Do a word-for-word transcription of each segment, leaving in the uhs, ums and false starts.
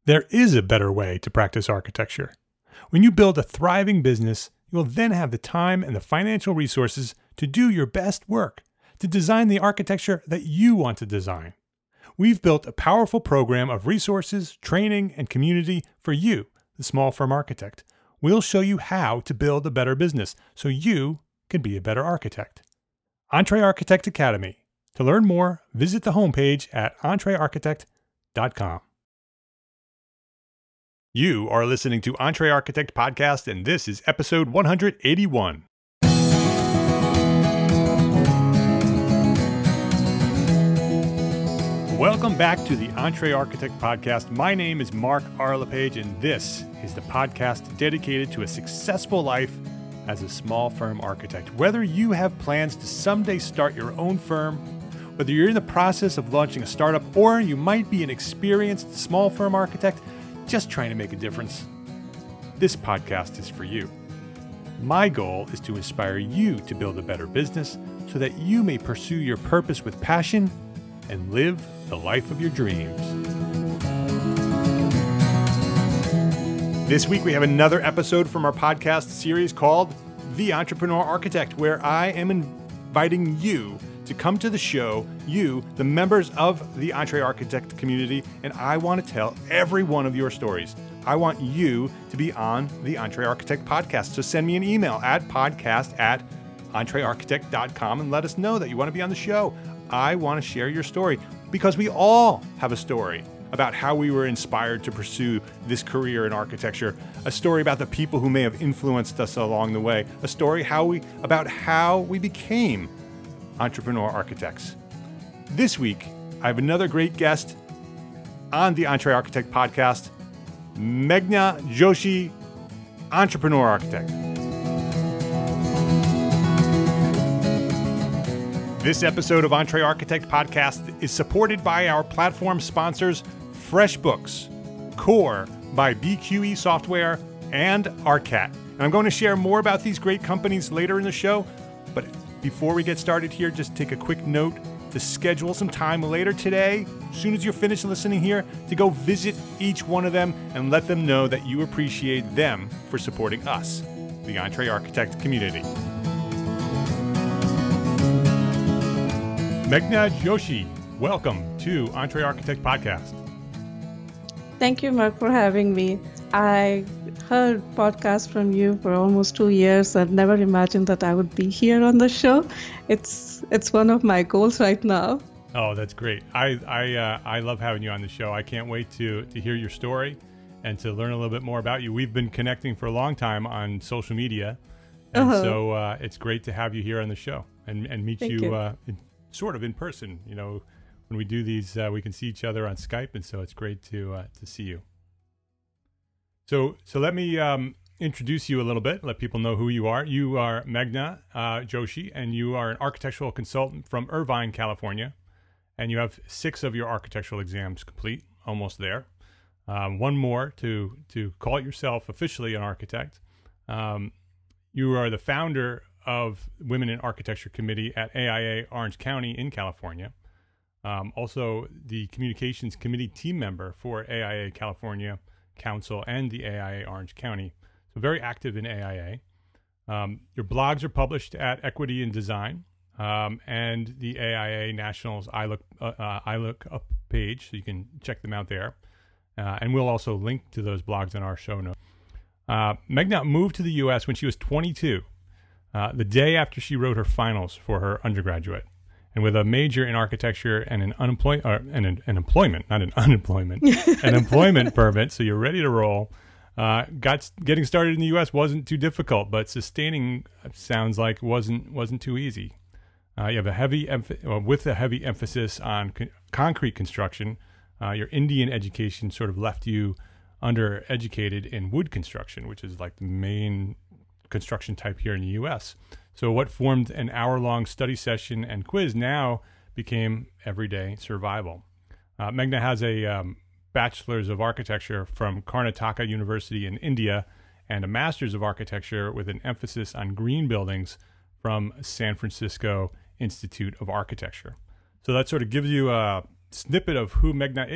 There is a better way to practice architecture. When you build a thriving business, you will then have the time and the financial resources to do your best work, to design the architecture that you want to design. We've built a powerful program of resources, training, and community for you, the small firm architect. We'll show you how to build a better business so you can be a better architect. EntreArchitect Academy. To learn more, visit the homepage at entre architect dot com. You are listening to EntreArchitect Podcast, and this is episode one hundred eighty-one. Welcome back to the EntreArchitect Podcast. My name is Mark R. LePage, and this is the podcast dedicated to a successful life as a small firm architect. Whether you have plans to someday start your own firm, whether you're in the process of launching a startup, or you might be an experienced small firm architect just trying to make a difference, this podcast is for you. My goal is to inspire you to build a better business so that you may pursue your purpose with passion and live the life of your dreams. This week we have another episode from our podcast series called The Entrepreneur Architect, where I am inviting you to come to the show, you, the members of the EntreArchitect community, and I want to tell every one of your stories. I want you to be on the EntreArchitect podcast. So send me an email at podcast at entre architect dot com and let us know that you want to be on the show. I want to share your story because we all have a story about how we were inspired to pursue this career in architecture, a story about the people who may have influenced us along the way, a story how we about how we became entrepreneur architects. This week, I have another great guest on the EntreArchitect podcast, Meghna Joshi, entrepreneur architect. This episode of EntreArchitect podcast is supported by our platform sponsors, FreshBooks, Core by B Q E Software, and Arcat. And I'm going to share more about these great companies later in the show, but before we get started here, just take a quick note to schedule some time later today, as soon as you're finished listening here, to go visit each one of them and let them know that you appreciate them for supporting us, the EntreArchitect community. Meghna Joshi, welcome to EntreArchitect Podcast. Thank you, Mark, for having me. I heard podcasts from you for almost two years. I've never imagined that I would be here on the show. It's it's one of my goals right now. Oh, that's great. I I uh, I love having you on the show. I can't wait to to hear your story and to learn a little bit more about you. We've been connecting for a long time on social media, and uh-huh. so uh, it's great to have you here on the show and and meet Thank you, you. Uh, in, sort of in person. You know, when we do these, uh, we can see each other on Skype, and so it's great to uh, to see you. So so let me um, introduce you a little bit, let people know who you are. You are Meghna uh, Joshi, and you are an architectural consultant from Irvine, California, and you have six of your architectural exams complete, almost there. Um, one more to, to call yourself officially an architect. Um, you are the founder of Women in Architecture Committee at A I A Orange County in California. Um, also, the Communications Committee team member for A I A California Council and the A I A Orange County. So very active in A I A. Um, your blogs are published at Equity in Design um, and the A I A Nationals iLook, uh, uh, iLook Up page, so you can check them out there. Uh, and we'll also link to those blogs in our show notes. Uh, Meghna moved to the U S when she was twenty-two, uh, the day after she wrote her finals for her undergraduate. And with a major in architecture and an unemployment, or an, an employment, not an unemployment, an employment permit, so you're ready to roll. Uh, got getting started in the U S wasn't too difficult, but sustaining sounds like wasn't wasn't too easy. Uh, you have a heavy emph- well, with a heavy emphasis on con- concrete construction. Uh, your Indian education sort of left you undereducated in wood construction, which is like the main construction type here in the U S. So what formed an hour-long study session and quiz now became everyday survival. Uh, Meghna has a um, Bachelor's of Architecture from Karnataka University in India and a Master's of Architecture with an emphasis on green buildings from San Francisco Institute of Architecture. So that sort of gives you a snippet of who Meghna is.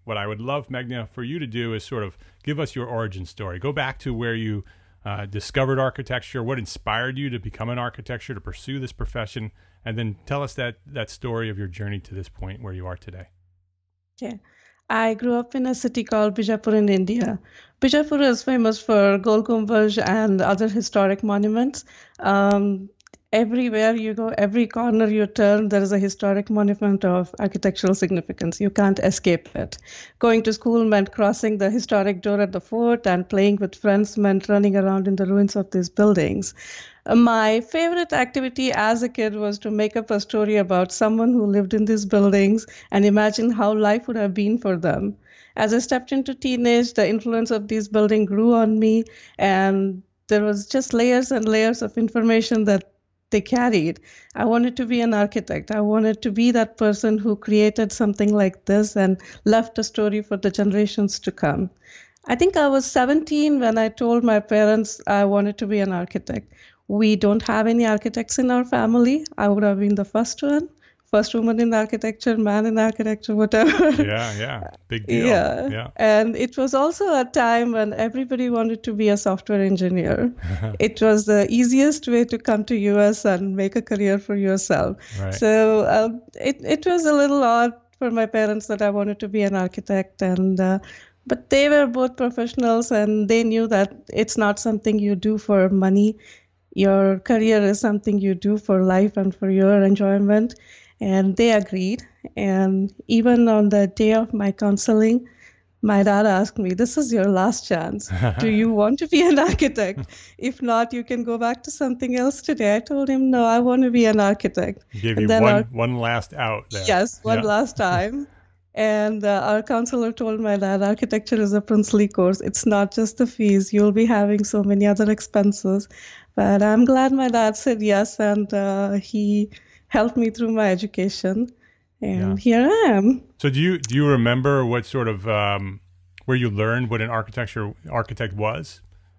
what I would love, Meghna, for you to do is sort of give us your origin story. Go back to where you uh, discovered architecture, what inspired you to become an architecture, to pursue this profession, and then tell us that that story of your journey to this point where you are today. Okay. I grew up in a city called Bijapur in India. Bijapur is famous for Gol Gumbaz and other historic monuments. Um, everywhere you go, every corner you turn, there is a historic monument of architectural significance. You can't escape it. Going to school meant crossing the historic door at the fort, and playing with friends meant running around in the ruins of these buildings. Uh, My favorite activity as a kid was to make up a story about someone who lived in these buildings and imagine how life would have been for them. As I stepped into teenage, the influence of these buildings grew on me, and there was just layers and layers of information that they carried. I wanted to be an architect. I wanted to be that person who created something like this and left a story for the generations to come. I think I was seventeen when I told my parents I wanted to be an architect. We don't have any architects in our family. I would have been the first one, first woman in architecture, man in architecture, whatever. Yeah, yeah. Big deal. Yeah. Yeah. And it was also a time when everybody wanted to be a software engineer. It was the easiest way to come to U S and make a career for yourself. Right. So uh, it, it was a little odd for my parents that I wanted to be an architect. And uh, but they were both professionals, and they knew that it's not something you do for money. Your career is something you do for life and for your enjoyment. And they agreed. And even on the day of my counseling, my dad asked me, "This is your last chance. Do you want to be an architect? If not, you can go back to something else today." I told him, "No, I want to be an architect." He gave And you then one, our- one last out there. Yes, one Yeah. last time. And uh, our counselor told my dad, architecture is a princely course. It's not just the fees. You'll be having so many other expenses. But I'm glad my dad said yes, and uh, he helped me through my education. And here I am. So do you do you remember what sort of um, where you learned what an architecture architect was?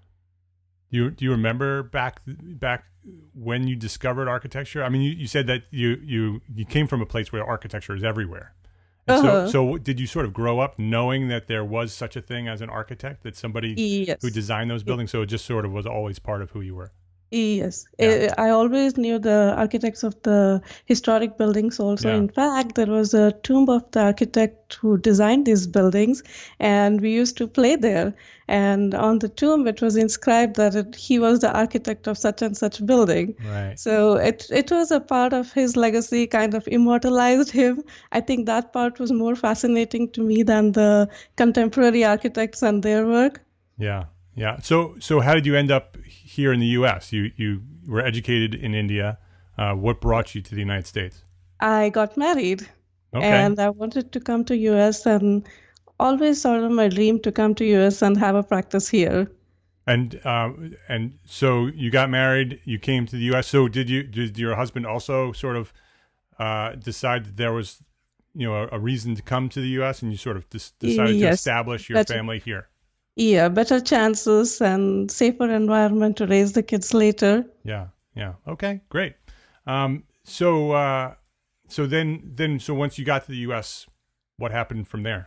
Do you do you remember back back when you discovered architecture? I mean, you, you said that you you you came from a place where architecture is everywhere. And Uh-huh. So so did you sort of grow up knowing that there was such a thing as an architect, that somebody Yes. who designed those buildings? So it just sort of was always part of who you were. Yes, Yeah. I I always knew the architects of the historic buildings also. Yeah. In fact, there was a tomb of the architect who designed these buildings, and we used to play there. And on the tomb, it was inscribed that it, he was the architect of such and such building. Right. So it it was a part of his legacy, kind of immortalized him. I think that part was more fascinating to me than the contemporary architects and their work. Yeah, yeah. So, so how did you end up here in the U S? You you were educated in India. Uh, what brought you to the United States? I got married. Okay. And I wanted to come to U S, and always sort of my dream to come to U S and have a practice here. And um, and so you got married. You came to the U S. So did you? Did your husband also sort of uh, decide that there was, you know, a, a reason to come to the U S, and you sort of des- decided to Yes. establish your That's- family here? Yeah, better chances and safer environment to raise the kids later. Yeah, yeah. Okay, great. Um, so uh, so then then so once you got to the U S, what happened from there?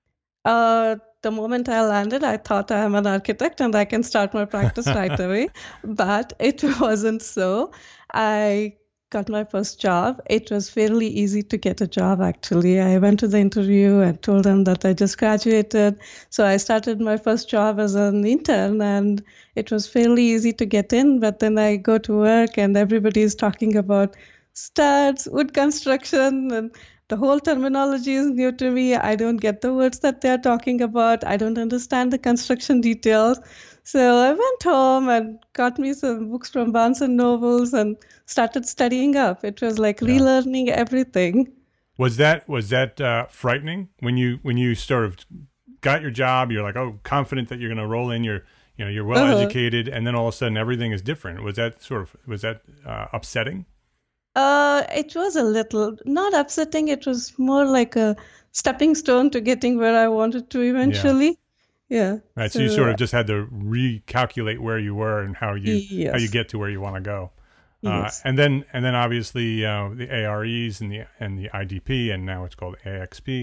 Uh, the moment I landed, I thought I am an architect and I can start my practice right away. But it wasn't so. I got my first job. It was fairly easy to get a job, actually. I went to the interview and told them that I just graduated. So I started my first job as an intern, and it was fairly easy to get in. But then I go to work and everybody is talking about studs, wood construction, and the whole terminology is new to me. I don't get the words that they're talking about. I don't understand the construction details. So I went home and got me some books from Barnes and Nobles and started studying up. It was like relearning everything. Was that was that uh, frightening when you when you sort of got your job? You're like, oh, confident that you're going to roll in. You're you know you're well Uh-huh. educated, and then all of a sudden everything is different. Was that sort of was that uh, upsetting? Uh, it was a little, not upsetting. It was more like a stepping stone to getting where I wanted to eventually. Yeah. Right. So, you sort of just had to recalculate where you were and how you how you Yes. get to where you want to go. Uh, Yes. and then and then obviously uh, the A R Es and the and the I D P, and now it's called A X P.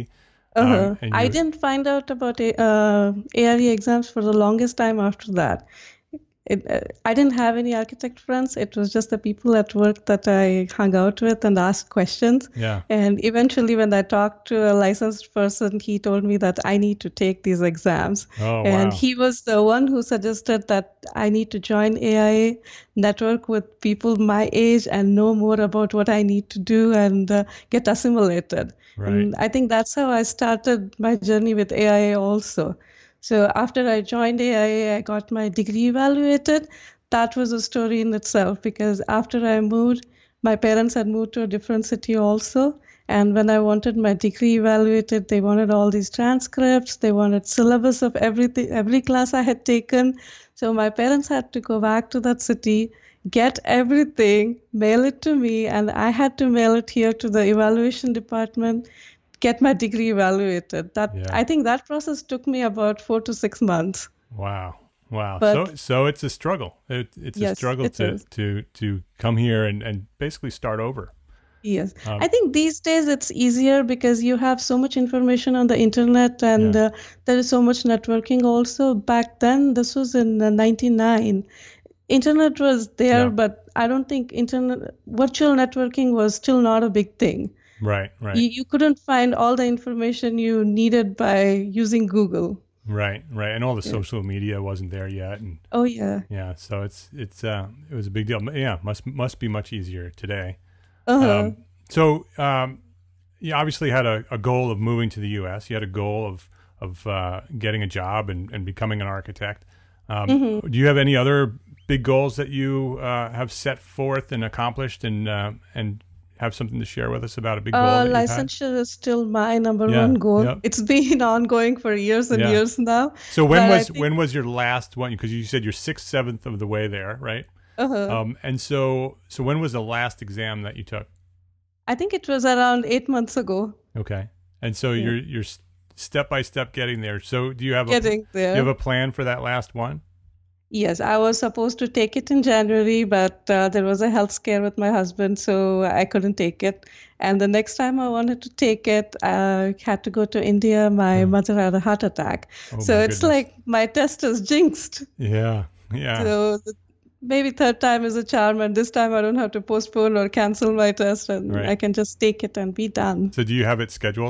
Uh-huh. Um, and I you, didn't find out about a, uh, A R E exams for the longest time after that. It, uh, I didn't have any architect friends. It was just the people at work that I hung out with and asked questions. yeah. And eventually, when I talked to a licensed person, he told me that I need to take these exams. Oh, And wow. he was the one who suggested that I need to join A I A, network with people my age, and know more about what I need to do and uh, get assimilated. Right. And I think that's how I started my journey with A I A also. So after I joined A I A, I got my degree evaluated. That was a story in itself because after I moved, my parents had moved to a different city also. And when I wanted my degree evaluated, they wanted all these transcripts. They wanted syllabus of everything, every class I had taken. So my parents had to go back to that city, get everything, mail it to me, and I had to mail it here to the evaluation department, get my degree evaluated. That Yeah. I think that process took me about four to six months. Wow. Wow. But- so so it's a struggle. It, it's a Yes, struggle it to, is. to to come here and, and basically start over. Yes, Um, I think these days it's easier because you have so much information on the internet and Yeah. uh, there is so much networking also. Back then, this was in uh, ninety-nine. Internet was there, Yeah. but I don't think internet virtual networking was still not a big thing. Right. Right. You, you couldn't find all the information you needed by using Google. Right. Right. And all the social media wasn't there yet. And Oh yeah. yeah, so it's it's uh it was a big deal. Yeah, must must be much easier today. Uh-huh. Um, so um, you obviously had a, a goal of moving to the U S. You had a goal of of uh, getting a job and, and becoming an architect. Um, Mm-hmm. Do you have any other big goals that you uh, have set forth and accomplished, and uh, and have something to share with us about a big goal Uh, that you've had? licensure is still my number Yeah, one goal. yep. It's been ongoing for years and Yeah. years now. So when but I was think- when was your last one? Because you said you're sixth, seventh of the way there, right? Uh-huh. Um, and so so when was the last exam that you took? I think it was around eight months ago. Okay, and so Yeah. you're you're s- step by step getting there. So do you have a Getting do there. you have a plan for that last one? Yes, I was supposed to take it in January, but uh, there was a health scare with my husband, so I couldn't take it. And the next time I wanted to take it, I had to go to India. My mother had a heart attack. Oh, so my it's goodness. like my test is jinxed. Yeah, yeah. So the, maybe third time is a charm, and this time I don't have to postpone or cancel my test, and Right. I can just take it and be done. So do you have it scheduled?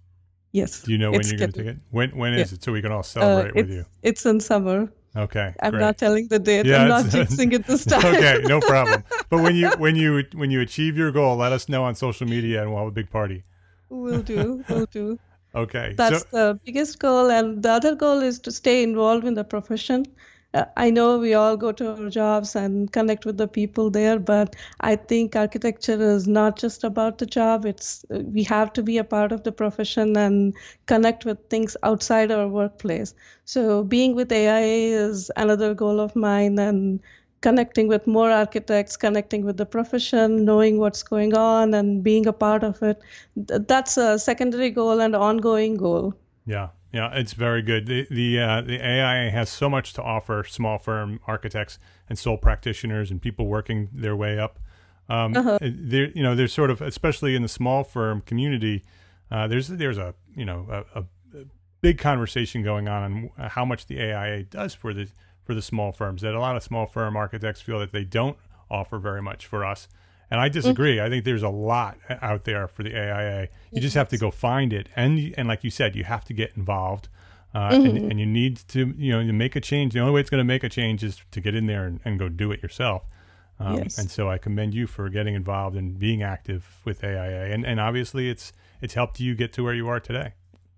Yes. Do you know when it's you're going to take scheduled. it? When when is Yeah. it? So we can all Uh, celebrate with it's, you. it's in summer. Okay, I'm great. not telling the date. Yeah, I'm not it's- jinxing it this time. Okay, no problem. But when you when you when you achieve your goal, let us know on social media, and we'll have a big party. Will do. Will do. Okay. That's so the biggest goal. And the other goal is to stay involved in the profession. Uh, I know we all go to our jobs and connect with the people there, but I think architecture is not just about the job. It's uh, we have to be a part of the profession and connect with things outside our workplace. So being with A I A is another goal of mine, and connecting with more architects, connecting with the profession, knowing what's going on and being a part of it. Th- That's a secondary goal and ongoing goal. yeah, yeah, it's very good. The the uh, the A I A has so much to offer small firm architects and sole practitioners and people working their way up. Um, Uh-huh. There, you know, there's sort of, especially in the small firm community, uh, there's there's a you know a, a big conversation going on on how much the A I A does for the for the small firms. That a lot of small firm architects feel that they don't offer very much for us. And I disagree. I think there's a lot out there for the A I A. You just have to go find it, and and like you said, you have to get involved, uh, and, and you need to you know to make a change. The only way it's going to make a change is to get in there and, and go do it yourself. Um, Yes. And so I commend you for getting involved and being active with A I A, and and obviously it's it's helped you get to where you are today.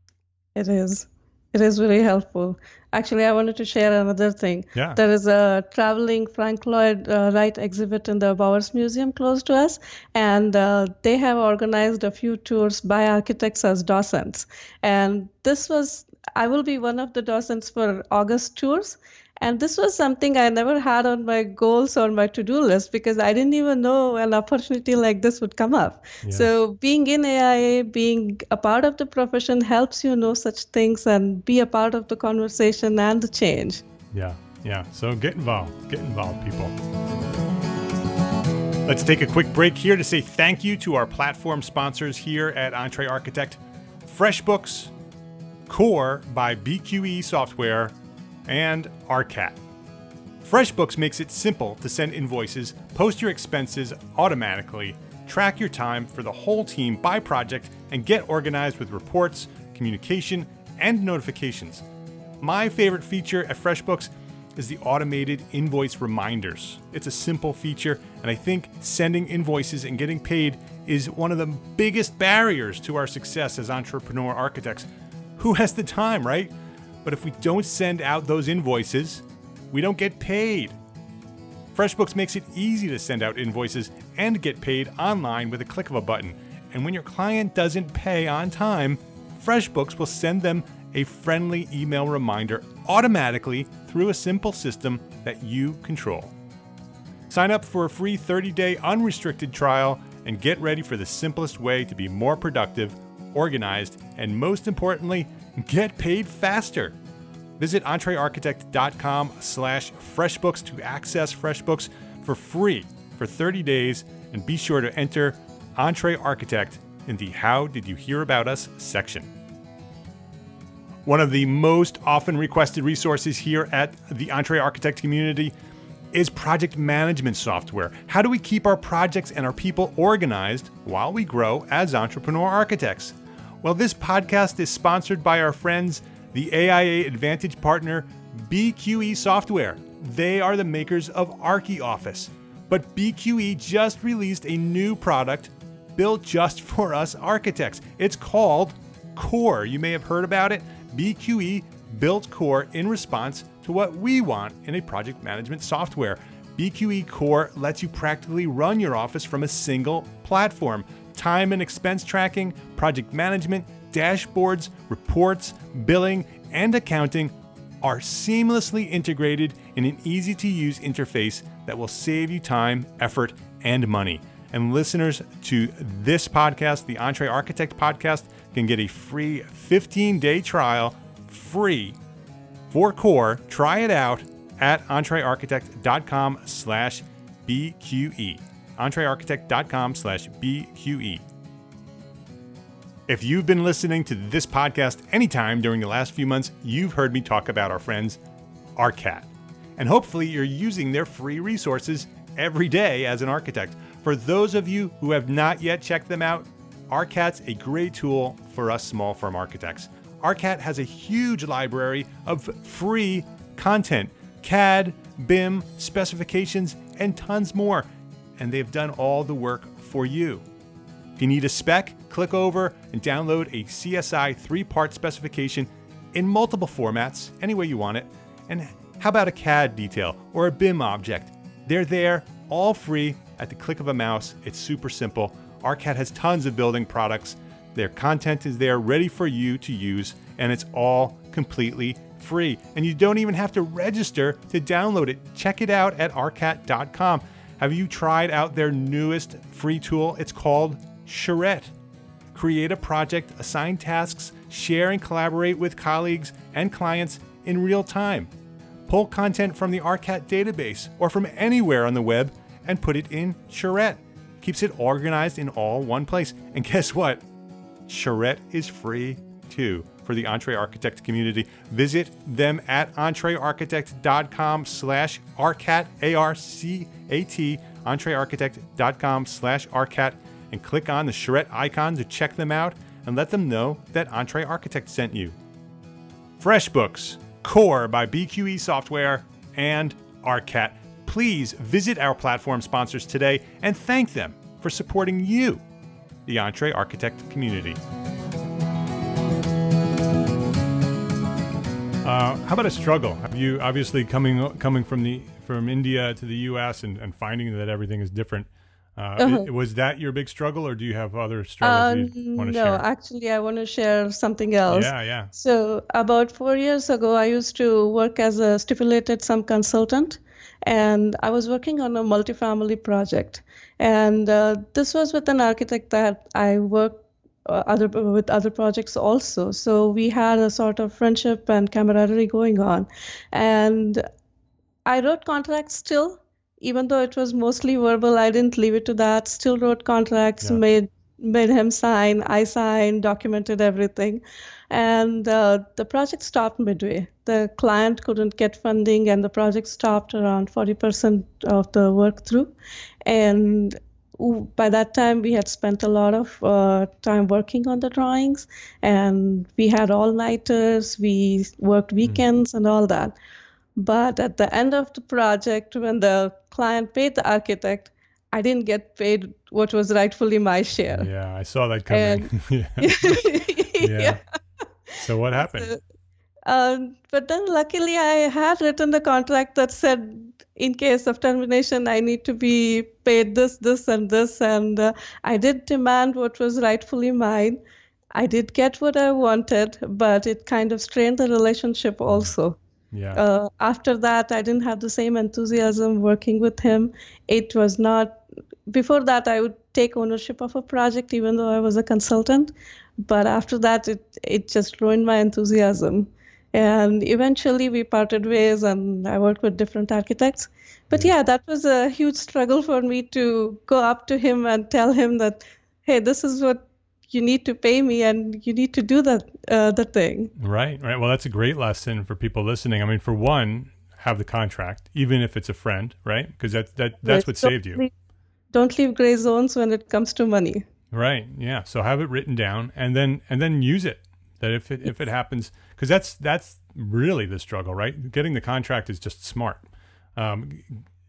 It is. It is very helpful. Actually, I wanted to share another thing. Yeah. There is a traveling Frank Lloyd uh, Wright exhibit in the Bowers Museum close to us, and uh, they have organized a few tours by architects as docents. And this was, I will be one of the docents for August tours. And this was something I never had on my goals or my to-do list because I didn't even know an opportunity like this would come up. Yeah. So being in A I A, being a part of the profession helps you know such things and be a part of the conversation and the change. Yeah, yeah. So get involved. Get involved, people. Let's take a quick break here to say thank you to our platform sponsors here at Entree Architect. FreshBooks, Core by B Q E Software, and ARCAT. FreshBooks makes it simple to send invoices, post your expenses automatically, track your time for the whole team by project, and get organized with reports, communication, and notifications. My favorite feature at FreshBooks is the automated invoice reminders. It's a simple feature, and I think sending invoices and getting paid is one of the biggest barriers to our success as entrepreneur architects. Who has the time, right? But if we don't send out those invoices, we don't get paid. FreshBooks makes it easy to send out invoices and get paid online with a click of a button. And when your client doesn't pay on time, FreshBooks will send them a friendly email reminder automatically through a simple system that you control. Sign up for a free thirty-day unrestricted trial and get ready for the simplest way to be more productive, organized, and most importantly, get paid faster. Visit entrearchitect.com slash FreshBooks to access FreshBooks for free for thirty days, and be sure to enter EntreArchitect in the How Did You Hear About Us section. One of the most often requested resources here at the EntreArchitect community is project management software. How do we keep our projects and our people organized while we grow as entrepreneur architects? Well, this podcast is sponsored by our friends, the A I A Advantage partner, B Q E Software. They are the makers of ArchiOffice. But B Q E just released a new product built just for us architects. It's called Core. You may have heard about it. B Q E built Core in response to what we want in a project management software. B Q E Core lets you practically run your office from a single platform. Time and expense tracking, project management, dashboards, reports, billing, and accounting are seamlessly integrated in an easy-to-use interface that will save you time, effort, and money. And listeners to this podcast, the EntreArchitect podcast, can get a free fifteen-day trial, free, for Core. Try it out at entrearchitect.com slash BQE. entrearchitect.com slash BQE. If you've been listening to this podcast anytime during the last few months, you've heard me talk about our friends, ARCAT. And hopefully you're using their free resources every day as an architect. For those of you who have not yet checked them out, ARCAT's a great tool for us small firm architects. ARCAT has a huge library of free content, C A D, B I M, specifications, and tons more. And they've done all the work for you. If you need a spec, click over and download a C S I three-part specification in multiple formats, any way you want it. And how about a C A D detail or a B I M object? They're there, all free, at the click of a mouse. It's super simple. ARCAT has tons of building products. Their content is there ready for you to use, and it's all completely free. And you don't even have to register to download it. Check it out at arcat dot com. Have you tried out their newest free tool? It's called Charrette. Create a project, assign tasks, share and collaborate with colleagues and clients in real time. Pull content from the ARCAT database or from anywhere on the web and put it in Charrette. Keeps it organized in all one place. And guess what? Charrette is free too for the EntreArchitect community. Visit them at entrearchitect.com slash ARCAT, A R C A T, entrearchitect.com slash ARCAT, and click on the Charrette icon to check them out and let them know that EntreArchitect sent you. FreshBooks, Core by B Q E Software, and ARCAT. Please visit our platform sponsors today and thank them for supporting you, the EntreArchitect community. Uh, how about a struggle? Have you obviously coming coming from the from India to the U S and, and finding that everything is different? Uh, uh-huh. it, was that your big struggle, or do you have other struggles uh, you want to no, share? No, actually, I want to share something else. Yeah, yeah. So about four years ago, I used to work as a stipulated sum consultant, and I was working on a multifamily project. And uh, this was with an architect that I worked uh, other with other projects also. So we had a sort of friendship and camaraderie going on. And I wrote contracts still. Even though it was mostly verbal, I didn't leave it to that. Still wrote contracts, yeah. made made him sign. I signed, documented everything. And uh, the project stopped midway. The client couldn't get funding, and the project stopped around forty percent of the work through. And w- by that time, we had spent a lot of uh, time working on the drawings, and we had all-nighters, we worked weekends and all that. But at the end of the project, when the client paid the architect, I didn't get paid what was rightfully my share. Yeah, I saw that coming. And yeah. yeah. yeah. So what happened? Um, but then luckily I had written the contract that said in case of termination, I need to be paid this, this, and this. And uh, I did demand what was rightfully mine. I did get what I wanted, but it kind of strained the relationship also. Yeah. Uh, after that, I didn't have the same enthusiasm working with him. It was not, before that, I would take ownership of a project even though I was a consultant. But after that, it, it just ruined my enthusiasm. And eventually we parted ways and I worked with different architects. But yeah, that was a huge struggle for me to go up to him and tell him that, hey, this is what you need to pay me and you need to do that uh, the thing. Right, right. Well, that's a great lesson for people listening. I mean, for one, have the contract, even if it's a friend, right? Because that, that, that's Yes, what don't saved you. leave, don't leave gray zones when it comes to money. Right. Yeah. So have it written down and then and then use it. That if it if it happens, because that's that's really the struggle, right? Getting the contract is just smart. Um,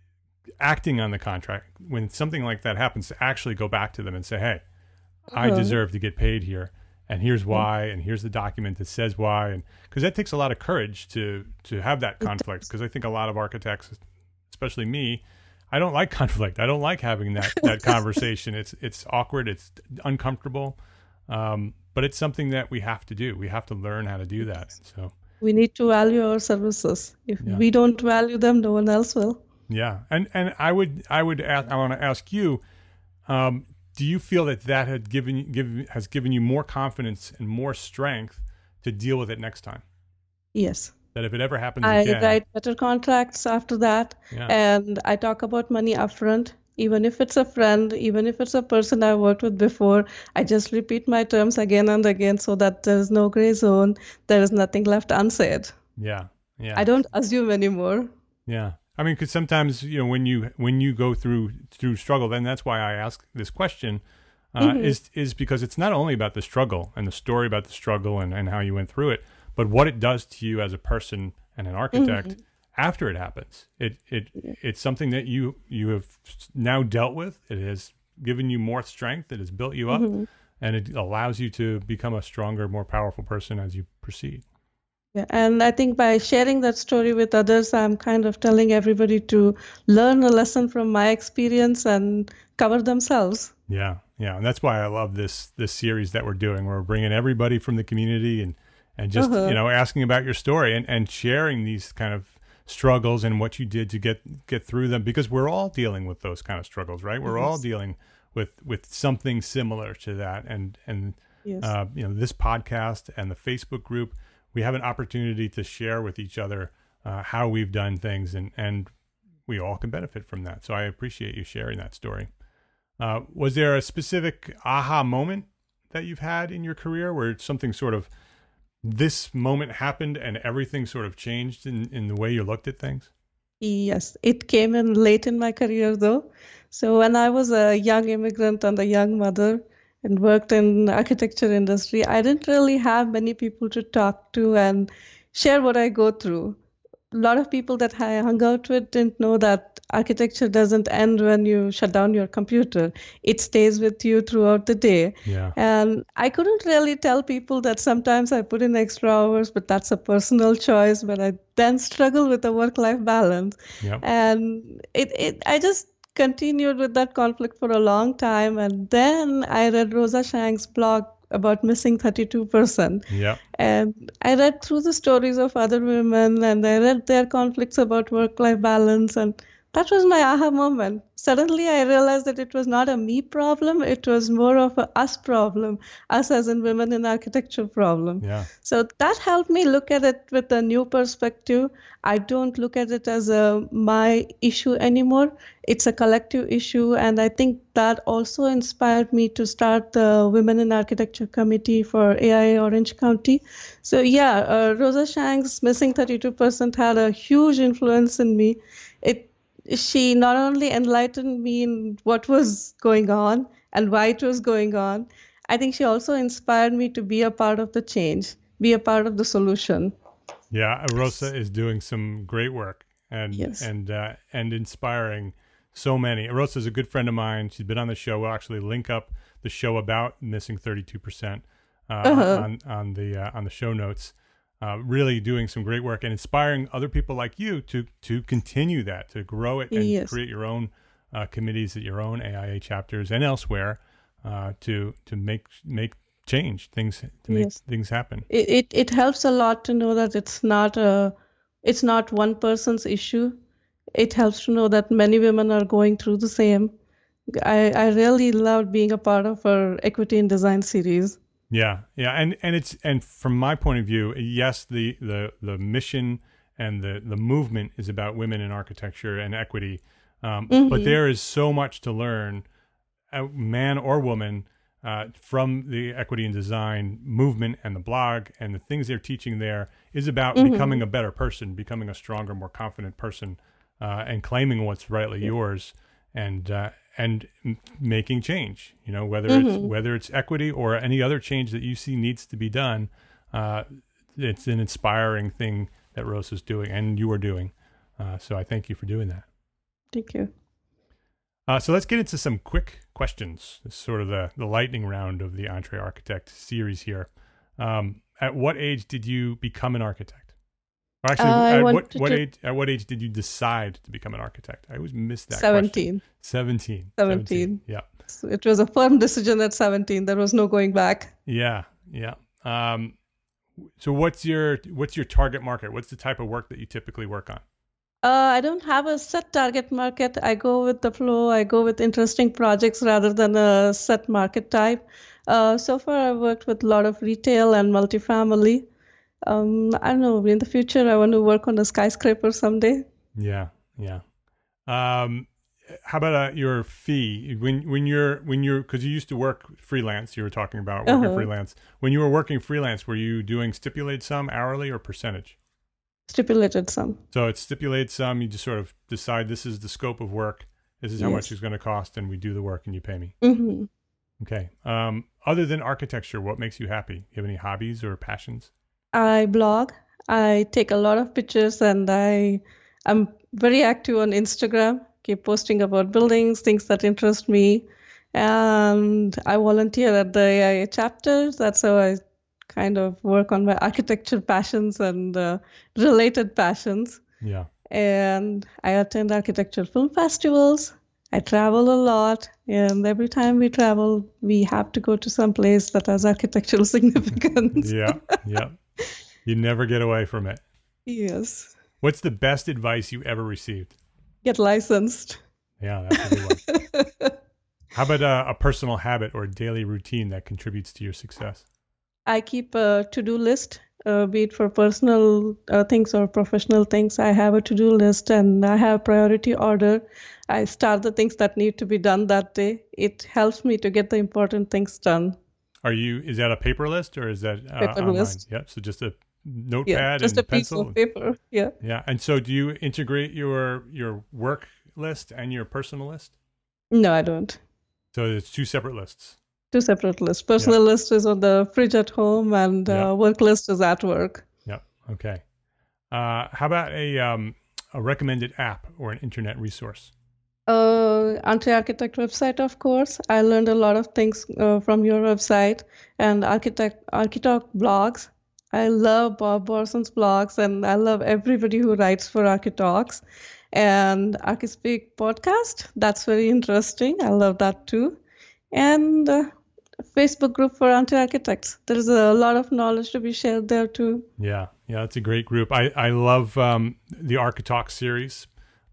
acting on the contract when something like that happens, to actually go back to them and say, "Hey, I Uh-huh. deserve to get paid here, and here's why, and here's the document that says why." And because that takes a lot of courage to to have that conflict. Because I think a lot of architects, especially me, I don't like conflict. I don't like having that that conversation. It's it's awkward. It's uncomfortable. Um, but it's something that we have to do. We have to learn how to do that. So We need to value our services. If Yeah. we don't value them, no one else will. yeah, and and I would I would ask, I want to ask you, um, do you feel that that had given give has given you more confidence and more strength to deal with it next time? Yes. That if it ever happens I again, write better contracts after that, Yeah. and I talk about money upfront. Even if it's a friend, even if it's a person I worked with before, I just repeat my terms again and again so that there's no gray zone. There is nothing left unsaid. yeah, yeah, I don't assume anymore. yeah. I mean, because sometimes you know when you when you go through through struggle, then that's why I ask this question. Uh, Mhm. Is is because it's not only about the struggle and the story about the struggle and, and how you went through it, but what it does to you as a person and an architect after it happens. It it it's something that you you have now dealt with. It has given you more strength. It has built you up, and it allows you to become a stronger, more powerful person as you proceed. Yeah, and I think by sharing that story with others, I'm kind of telling everybody to learn a lesson from my experience and cover themselves. Yeah, yeah, and that's why I love this this series that we're doing. We're bringing everybody from the community and and just Uh-huh. you know asking about your story and and sharing these kind of struggles and what you did to get get through them, because we're all dealing with those kind of struggles, right? We're all Yes. dealing with with something similar to that, and and Yes. uh, you know this podcast and the Facebook group, we have an opportunity to share with each other uh, how we've done things, and and we all can benefit from that. So I appreciate you sharing that story. Uh, was there a specific aha moment that you've had in your career where something sort of, this moment happened and everything sort of changed in, in the way you looked at things? Yes, it came in late in my career though. So when I was a young immigrant and a young mother and worked in architecture industry, I didn't really have many people to talk to and share what I go through. A lot of people that I hung out with didn't know that architecture doesn't end when you shut down your computer. It stays with you throughout the day. Yeah. And I couldn't really tell people that sometimes I put in extra hours, but that's a personal choice. But I then struggle with the work-life balance. Yep. And it, it I just continued with that conflict for a long time. And then I read Rosa Shank's blog about missing thirty-two percent. Yeah. And I read through the stories of other women and I read their conflicts about work-life balance. And that was my aha moment. Suddenly I realized that it was not a me problem, it was more of a us problem, us as in women in architecture problem. Yeah. So that helped me look at it with a new perspective. I don't look at it as a my issue anymore. It's a collective issue, and I think that also inspired me to start the Women in Architecture Committee for A I A Orange County. So yeah, uh, Rosa Shang's Missing thirty-two percent had a huge influence in me. It She not only enlightened me in what was going on and why it was going on, I think she also inspired me to be a part of the change, be a part of the solution. Yeah, Rosa is doing some great work and Yes. and uh, and inspiring so many. Rosa is a good friend of mine. She's been on the show. We'll actually link up the show about Missing thirty-two percent uh, Uh-huh. on on the uh, on the show notes. Uh, really doing some great work and inspiring other people like you to to continue that, to grow it and Yes. create your own uh, committees at your own A I A chapters and elsewhere uh, to to make make change things to make Yes. things happen. It, it it helps a lot to know that it's not a it's not one person's issue. It helps to know that many women are going through the same. I, I really loved being a part of our Equity in Design series. Yeah, yeah, and and it's and from my point of view, yes, the the the mission and the the movement is about women in architecture and equity, um, Mhm. but there is so much to learn, uh, man or woman, uh, from the equity and design movement and the blog and the things they're teaching there is about Mhm. becoming a better person, becoming a stronger, more confident person, uh, and claiming what's rightly yours, and uh, and m- making change. You know, whether it's Mhm. whether it's equity or any other change that you see needs to be done. Uh, it's an inspiring thing that Rosa's doing, and you are doing. Uh, so I thank you for doing that. Thank you. Uh, so let's get into some quick questions. This is sort of the, the lightning round of the Entre Architect series here. Um, at what age did you become an architect? Or actually, I at what, wanted what to- age at what age did you decide to become an architect? I always miss that seventeen. question. Seventeen. Seventeen. Yeah. So it was a firm decision at seventeen. There was no going back. Yeah. Yeah. Um, so what's your what's your target market? What's the type of work that you typically work on? Uh, I don't have a set target market. I go with the flow. I go with interesting projects rather than a set market type. Uh, so far, I've worked with a lot of retail and multifamily. Um, I don't know. In the future, I want to work on a skyscraper someday. Yeah, yeah. Um, how about uh, your fee when when you're when you're because you used to work freelance? You were talking about working Uh-huh. freelance. When you were working freelance, were you doing stipulated sum, hourly, or percentage? Stipulated sum. So it's stipulated sum. You just sort of decide this is the scope of work. This is how Yes. much it's going to cost, and we do the work, and you pay me. hmm Okay. Um, other than architecture, what makes you happy? You have any hobbies or passions? I blog. I take a lot of pictures, and I I'm very active on Instagram. Keep posting about buildings, things that interest me, and I volunteer at the A I A chapter. That's how I kind of work on my architecture passions and uh, related passions. Yeah. And I attend architecture film festivals. I travel a lot, and every time we travel, we have to go to some place that has architectural significance. Yeah. Yeah. You never get away from it. Yes. What's the best advice you ever received? Get licensed. Yeah, that's a good one. How about a, a personal habit or a daily routine that contributes to your success? I keep a to-do list, uh, be it for personal uh, things or professional things. I have a to-do list, and I have priority order. I start the things that need to be done that day. It helps me to get the important things done. Are you? Is that a paper list or is that uh, Paper online? list. Yep. So just a notepad Yeah, just and a piece pencil. of paper. Yeah. Yeah. And so, do you integrate your your work list and your personal list? No, I don't. So it's two separate lists. Two separate lists. Personal list is on the fridge at home, and uh, Yeah. work list is at work. Yep. Okay. Uh, how about a um, a recommended app or an internet resource? Uh, Entre Architect website, of course. I learned a lot of things uh, from your website and Architect Architalk blogs. I love Bob Borson's blogs, and I love everybody who writes for Architalks. And Archispeak podcast, that's very interesting. I love that too. And uh, Facebook group for anti-architects. There's a lot of knowledge to be shared there too. Yeah, yeah, that's a great group. I I love um, the Architalk series.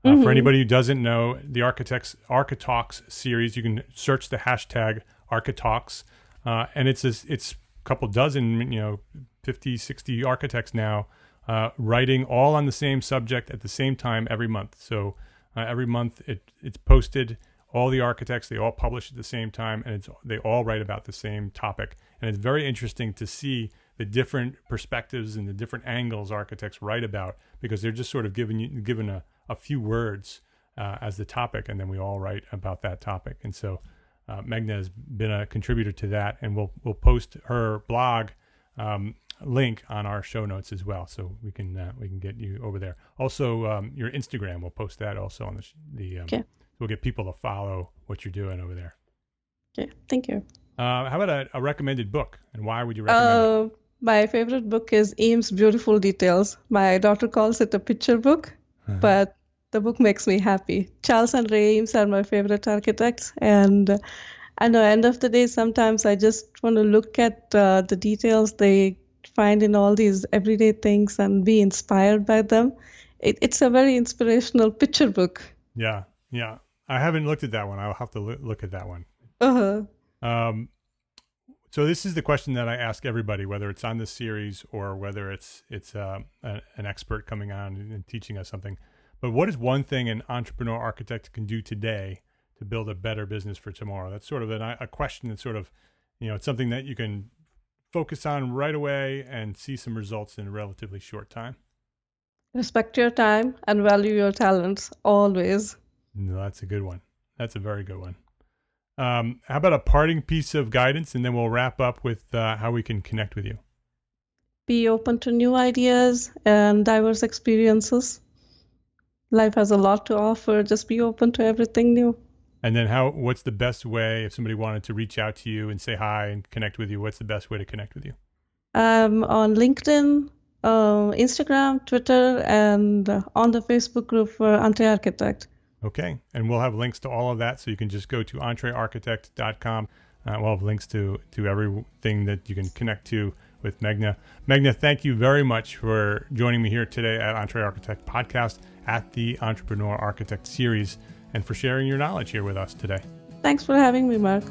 Uh, Mm-hmm. For anybody who doesn't know, the Architects Architalks series, you can search the hashtag Architalks, uh, and it's a, it's a couple dozen, you know, fifty, sixty architects now uh, writing all on the same subject at the same time every month. So uh, every month it it's posted. All the architects, they all publish at the same time, and it's they all write about the same topic. And it's very interesting to see the different perspectives and the different angles architects write about, because they're just sort of given you given a, a few words uh, as the topic, and then we all write about that topic. And so uh, Meghna has been a contributor to that, and we'll we'll post her blog um, link on our show notes as well, so we can uh, we can get you over there. Also, um, your Instagram, we'll post that also on the sh- the. Um, Okay. So we'll get people to follow what you're doing over there. Okay, thank you. Uh, how about a, a recommended book, and why would you recommend it? Uh, my favorite book is Eames' Beautiful Details. My daughter calls it a picture book, Uh-huh. but the book makes me happy. Charles and Ray Eames are my favorite architects, and uh, at the end of the day, sometimes I just want to look at uh, the details they find in all these everyday things and be inspired by them. It, it's a very inspirational picture book. Yeah, yeah. I haven't looked at that one. I'll have to loo- look at that one. Uh-huh. Um, so this is the question that I ask everybody, whether it's on this series or whether it's it's uh, a, an expert coming on and teaching us something. But what is one thing an entrepreneur architect can do today to build a better business for tomorrow? That's sort of an, a question that's sort of, you know, it's something that you can focus on right away and see some results in a relatively short time. Respect your time and value your talents always. No, that's a good one. That's a very good one. Um, how about a parting piece of guidance, and then we'll wrap up with uh, how we can connect with you. Be open to new ideas and diverse experiences. Life has a lot to offer. Just be open to everything new. And then how? What's the best way if somebody wanted to reach out to you and say hi and connect with you? What's the best way to connect with you? I'm on LinkedIn, uh, Instagram, Twitter, and uh, on the Facebook group for Entree Architect. Okay. And we'll have links to all of that. So you can just go to entree architect dot com. Uh, we'll have links to, to everything that you can connect to with Meghna. Meghna, thank you very much for joining me here today at Entree Architect Podcast at the Entrepreneur Architect Series, and for sharing your knowledge here with us today. Thanks for having me, Mark.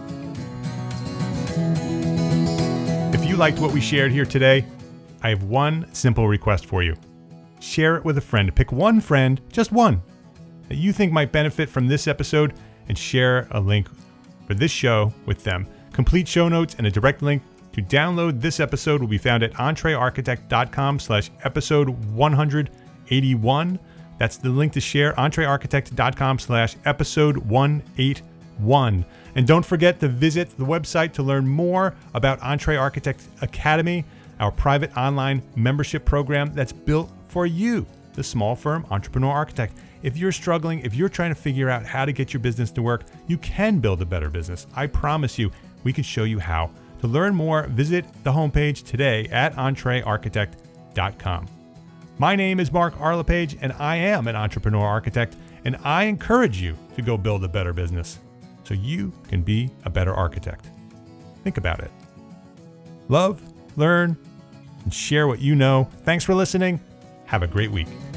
If you liked what we shared here today, I have one simple request for you. Share it with a friend. Pick one friend, just one, that you think might benefit from this episode, and share a link for this show with them. Complete show notes and a direct link to download this episode will be found at entree architect dot com slash episode one eighty-one. That's the link to share, entree architect dot com slash episode one eighty-one. And don't forget to visit the website to learn more about Entree Architect Academy, our private online membership program that's built for you, the small firm entrepreneur architect. If you're struggling, if you're trying to figure out how to get your business to work, you can build a better business. I promise you, we can show you how. To learn more, visit the homepage today at entree architect dot com. My name is Mark Arlepage, and I am an entrepreneur architect, and I encourage you to go build a better business so you can be a better architect. Think about it. Love, learn, and share what you know. Thanks for listening. Have a great week.